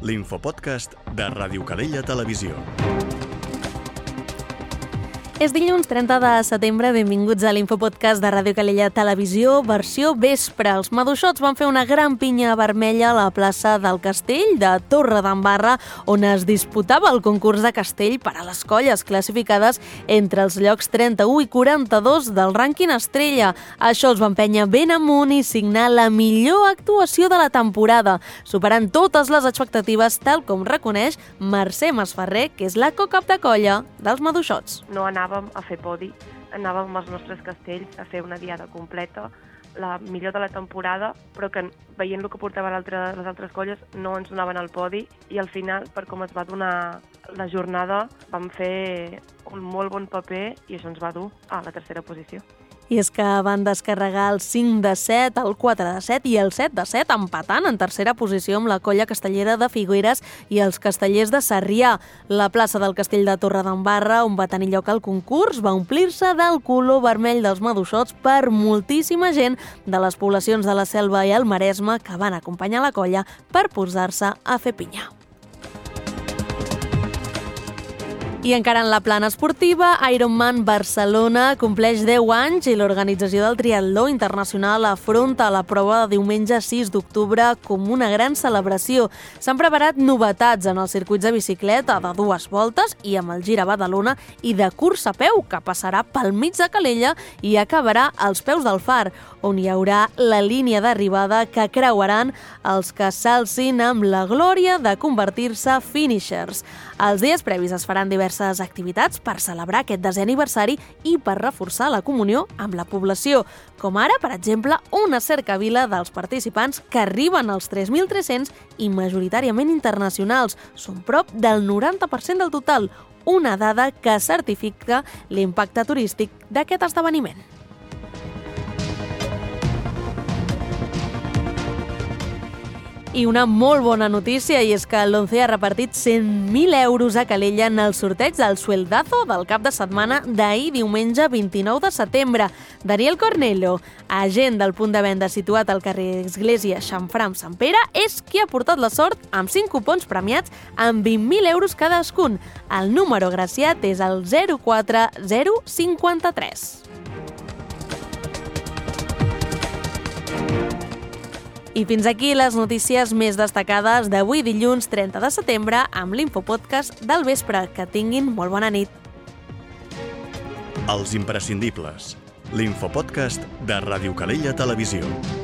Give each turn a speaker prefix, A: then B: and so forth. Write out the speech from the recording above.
A: l'infopodcast de Ràdio Calella Televisió.
B: És dilluns 30 de setembre, benvinguts a l'infopodcast de Ràdio Calella Televisió, versió vespre. Els maduixots van fer una gran pinya vermella a la plaça del Castell de Torredembarra, on es disputava el concurs de castell per a les colles classificades entre els llocs 31 i 42 del rànquing Estrella. Això els va empènyer ben amunt i signar la millor actuació de la temporada, superant totes les expectatives, tal com reconeix Mercè Masferrer, que és la co-cap de colla dels maduixots.
C: No anàvem a fer podi, anàvem als nostres castells a fer una diada completa, la millor de la temporada, però que veient el que portaven les altres colles no ens donaven el podi i al final, per com es va donar la jornada, vam fer un molt bon paper i això ens va dur a la tercera posició.
B: I és que van descarregar el 5 de 7, el 4 de 7 i el 7 de 7, empatant en tercera posició amb la colla castellera de Figueres i els castellers de Sarrià. La plaça del Castell de Torredembarra, on va tenir lloc el concurs, va omplir-se del color vermell dels maduixots per moltíssima gent de les poblacions de la Selva i el Maresme que van acompanyar la colla per posar-se a fer pinya. I encara en la plana esportiva, Ironman Barcelona compleix 10 anys i l'organització del triatló internacional afronta la prova de diumenge 6 d'octubre com una gran celebració. S'han preparat novetats en els circuits de bicicleta de 2 voltes i amb el Gir a Badalona i de cursa a peu, que passarà pel mig de Calella i acabarà als peus del Far, on hi haurà la línia d'arribada que creuaran els que s'alcin amb la glòria de convertir-se finishers. Els dies previs es faran diverses activitats per celebrar aquest 10è aniversari i per reforçar la comunió amb la població, com ara, per exemple, una cercavila dels participants que arriben als 3.300 i majoritàriament internacionals. Són prop del 90% del total, una dada que certifica l'impacte turístic d'aquest esdeveniment. I una molt bona notícia, i és que l'ONCE ha repartit 100.000 euros a Calella en el sorteig del sueldazo del cap de setmana d'ahir diumenge 29 de setembre. Daniel Cornello, agent del punt de venda situat al carrer Església Xamfrà Sant Pere, és qui ha portat la sort amb 5 cupons premiats amb 20.000 euros cadascun. El número agraciat és el 04053. I fins aquí les notícies més destacades d'avui dilluns 30 de setembre amb l'infopodcast del vespre. Que tinguin molt bona nit.
A: Els imprescindibles. L'infopodcast de Ràdio Calella Televisió.